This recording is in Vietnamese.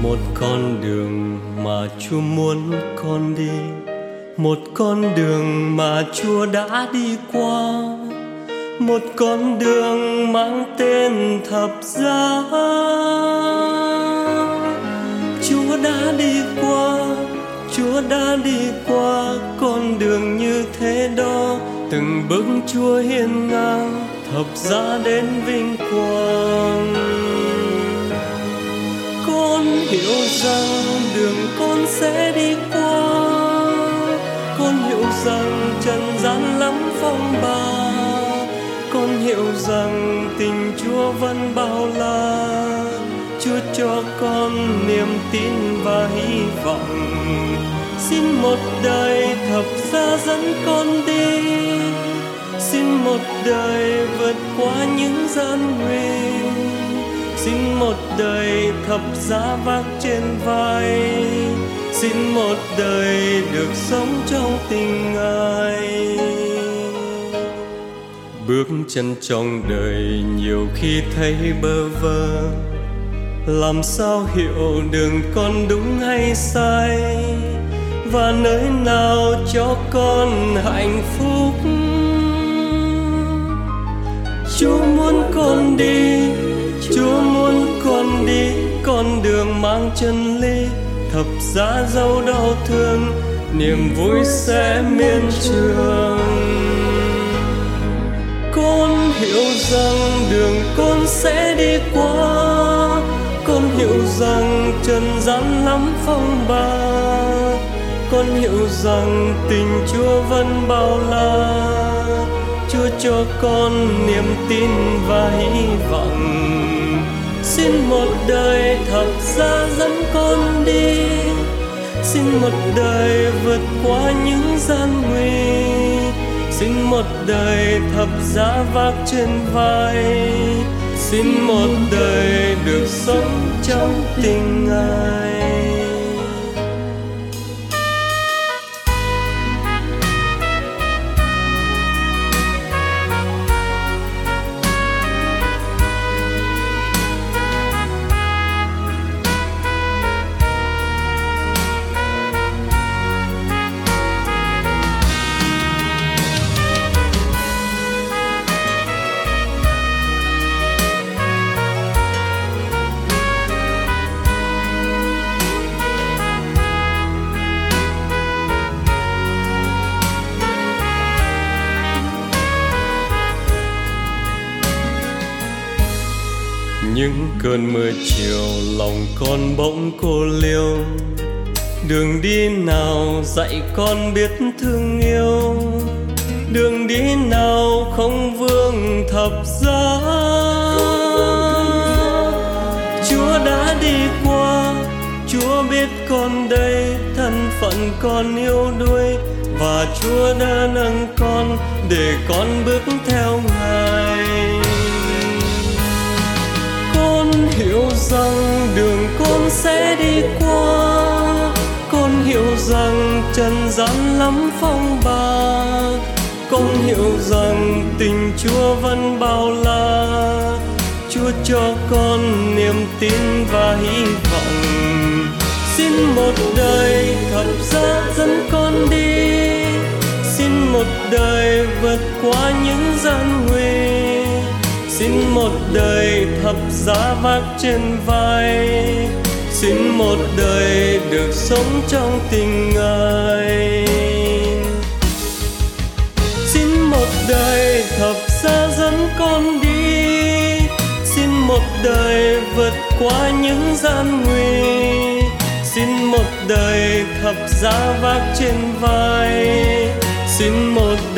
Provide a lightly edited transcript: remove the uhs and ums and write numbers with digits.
một con đường mà Chúa muốn con đi, một con đường mà Chúa đã đi qua, một con đường mang tên thập giá. Chúa đã đi qua, Chúa đã đi qua con đường như thế đó, từng bước Chúa hiên ngang thập giá đến vinh quang. Con hiểu rằng đường con sẽ đi qua, con hiểu rằng trần gian lắm phong ba, con hiểu rằng tình Chúa vẫn bao la. Chúa cho con niềm tin và hy vọng, xin một đời thập giá dẫn con đi, xin một đời vượt qua những gian nguy, xin một đời thập giá vác trên vai, xin một đời được sống trong tình Ngài. Bước chân trong đời nhiều khi thấy bơ vơ, làm sao hiểu đường con đúng hay sai, và nơi nào cho con hạnh phúc. Chúa muốn con đi, Chúa muốn con đi con đường mang chân lý, thập giá dẫu đau thương, niềm vui sẽ miên trường. Con hiểu rằng đường con sẽ đi qua, con hiểu rằng trần gian lắm phong ba, con hiểu rằng tình Chúa vẫn bao la. Chúa cho con niềm tin và hy vọng, xin một đời thập giá dẫn con đi, xin một đời vượt qua những gian nguy, xin một đời thập giá vác trên vai, xin một đời được sống trong tình Ngài. Những cơn mưa chiều lòng con bỗng cô liêu, đường đi nào dạy con biết thương yêu, đường đi nào không vương thập giá. Chúa đã đi qua, Chúa biết con đây, thân phận con yêu đuối, và Chúa đã nâng con để con bước theo Ngài. Con hiểu rằng đường con sẽ đi qua, con hiểu rằng trần gian lắm phong ba, con hiểu rằng tình Chúa vẫn bao la. Chúa cho con niềm tin và hy vọng, xin một đời thập giá dẫn con đi, xin một đời vượt qua những gian nguy, xin một đời thập giá vác trên vai, xin một đời được sống trong tình Ngài. Xin một đời thập giá dẫn con đi, xin một đời vượt qua những gian nguy, xin một đời thập giá vác trên vai, xin một